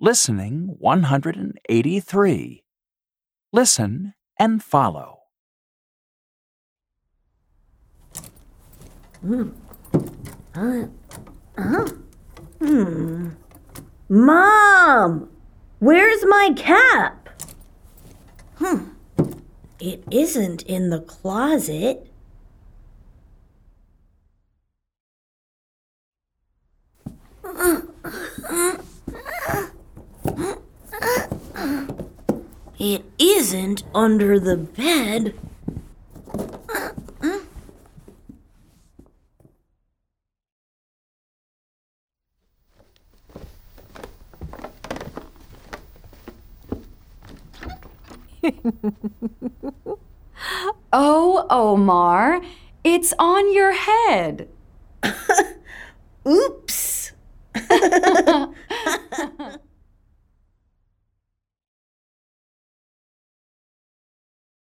Listening 183. Listen and follow. Mom! Where's my cap? It isn't in the closet. It isn't under the bed. Oh, Omar, it's on your head. Oops!